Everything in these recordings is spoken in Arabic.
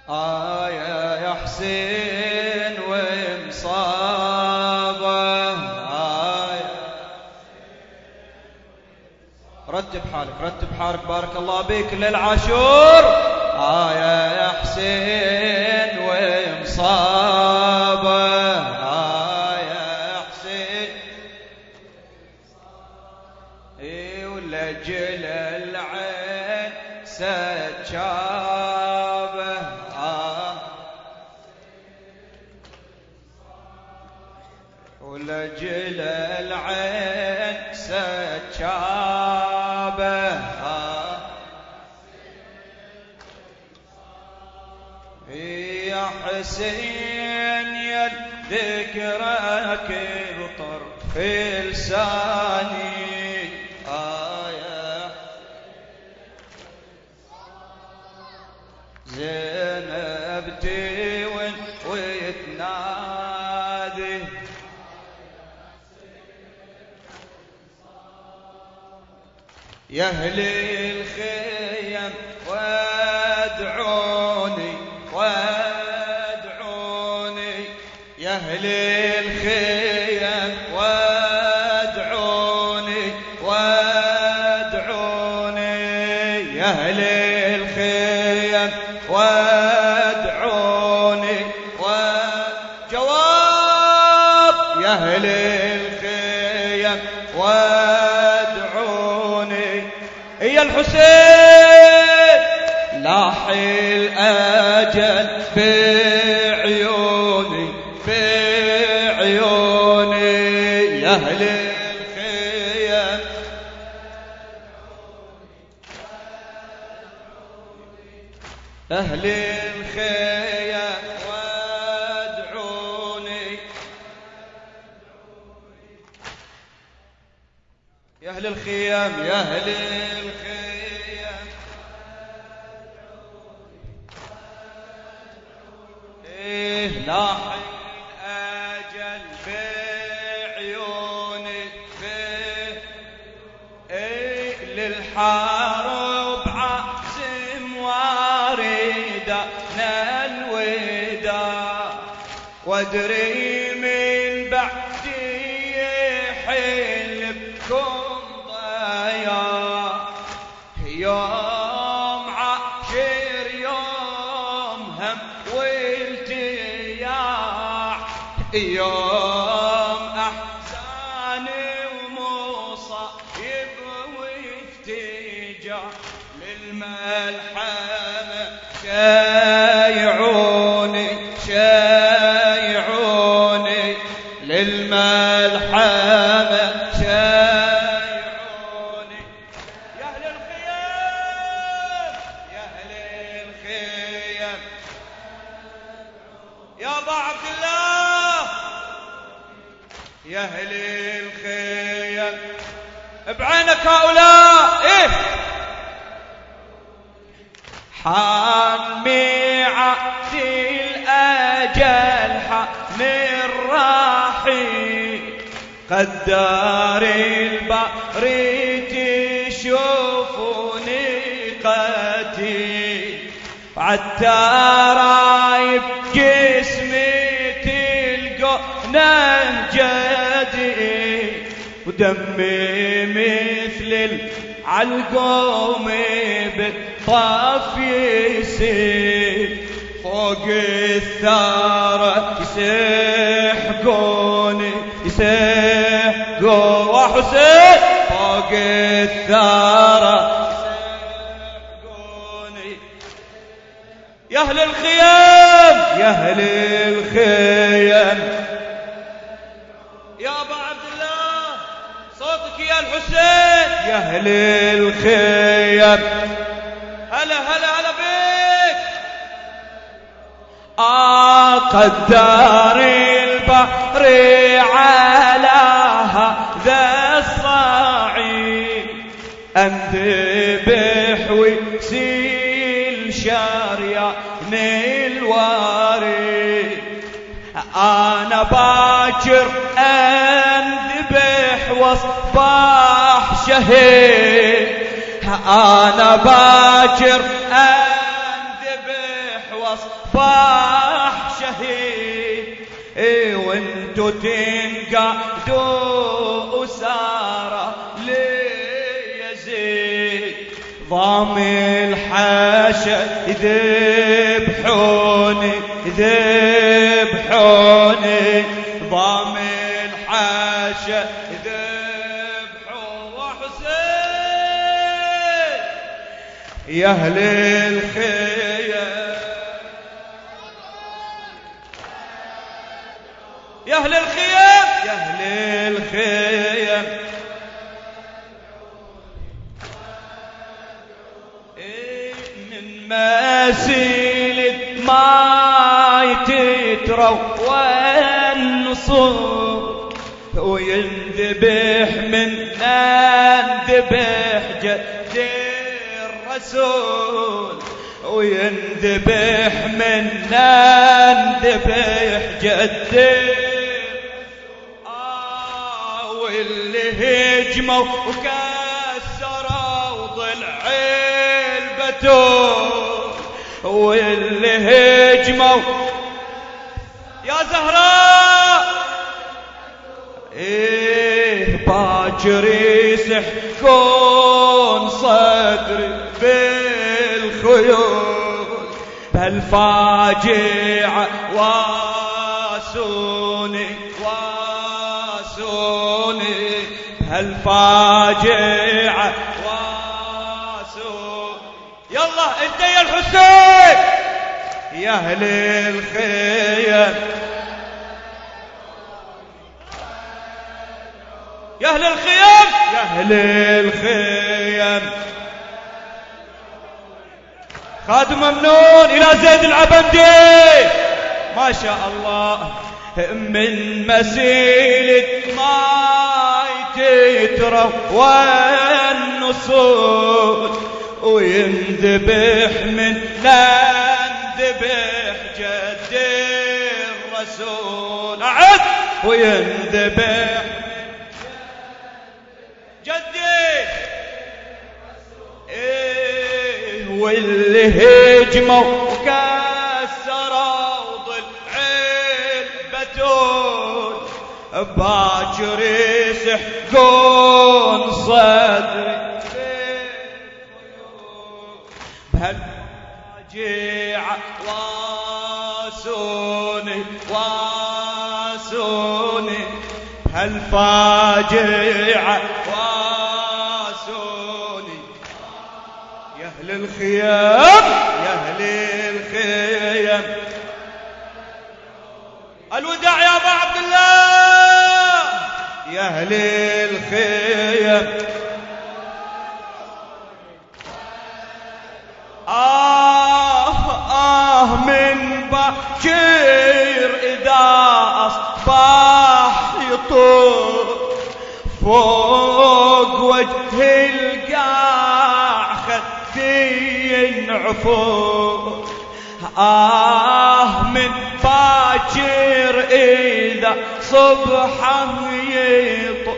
يا حسين ومصابه رتب حالك بارك الله بك للعاشور. يا حسين ومصابه يا حسين ولجل العين سجابه ولجل العين سجابه يا حسين يا ذكرك بطرف لساني يا زينب تون ويتنادي يا أهل الخيم وادعوني يا أهل الخيم وادعوني يا أهل الخيم وادعوني جواب يا أهل الخيم وادعوني يا الحسين لاح الأجل بعيوني يا أهل الخيم أهل الخيم وادعوني يا أهل الخيم يا أهل الخيم لاح الأجل بعيوني للحرب عزم واردة الوداع وادري من بعدي يحل بكم ضياع يوم عاشر يوم هم والتياع يوم أحزاني ومصايب وافتجاع للملحمة شايعوني للملحمة شايعوني يا أهل الخيام يا أبا عبد الله يا أهل الخيام بعينك هؤلاء حان ميعاد الأجل حان الراحي قدار الباري تشوفوني قتيل عالترايب جسمي تلقونه جديد ودمي مثل العلقوم بالطف يسيل فوق الثارة يسحقوني وحسين فوق الثارة يسحقوني يا أهل الخيام يا أبا عبد الله صوتك يا الحسين يا أهل الخيام هلا بك قدار البحر على هذا الصعيد انذبح ويسيل شريان الواري انا باكر انذبح واصبح شهيد انا باكر انذبح الاصباح شهيد وانتو تنقعدوا أسارة ليزيد ضام الحاشا يذبحوني يذبحوني ضام الحاشا يذبحوا وحسين يا أهل الخيام يا أهل الخيام يا أهل الخيام من مسيلة ما تترى والنصور وينذبح من نذبح جد الرسول وينذبح من نذبح جد واللي هجموا وكسروا ضلع البتول واللي هجموا يا زهراء باكر يسحقون صدري بالخيول بهالفاجعة واسوني بهالفاجعة واسوني يلا انت يا الحسين يا أهل الخيام يا أهل الخيام يا أهل الخيام خادم ممنون إلى زيد العبندي ما شاء الله من مسيلة ماي تترى والنصول وينذبح من نذبح جد الرسول أعد وينذبح جدي واللي هجموا وكسروا ضلع البتول باكر يسحقون صدري بهالفاجعة واسوني بهالفاجعة واسوني يا أهل الخيام يا أهل الخيام الوداع يا أبا عبد الله يا أهل الخيام من باكر إذا أصبح يطول فوق وجه القاع خدي ينعفور من باكر إذا صبحه يطول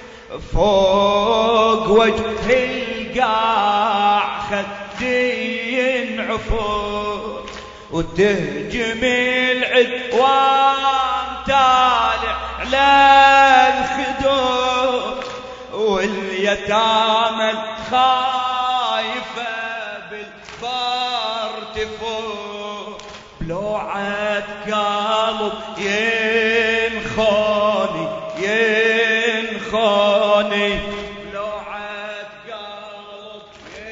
فوق وجه القاع خدي ينعفور وتهجم العدوان تالع على الخدود واليتامى الخايفة بالبار تفور بلوعة قلب ينخوني بلوعة قلب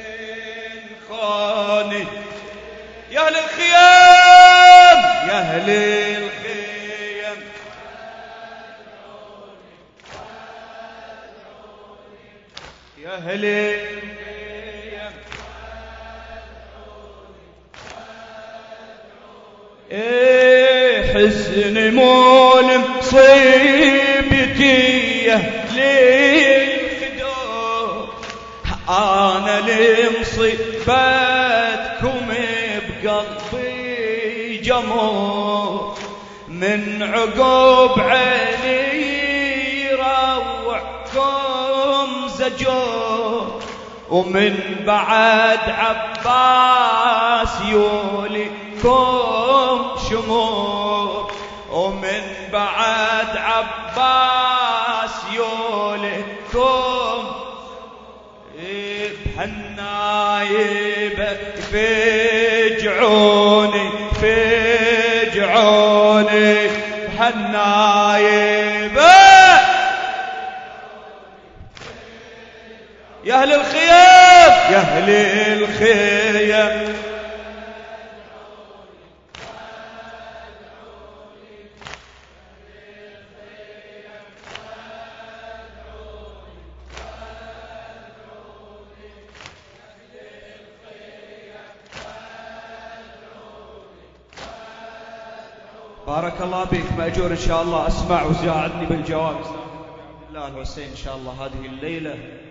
ينخوني يا أهل الخيام يا أهل الخيام يا أهل الخيام حسن مول مصيبتي للفدور أنا لمصيبتكم بقلبي جمور من عقوب عيني يروعكم زجور ومن بعد عباس يولي لكم شمور، ومن بعد عباس يولدكم بهالنايبة فجعوني بهالنايبة. يا أهل الخيام يا أهل الخيام بارك الله بك مأجور إن شاء الله. أسمع وساعدني بالجواب. الله الحسين إن شاء الله هذه الليلة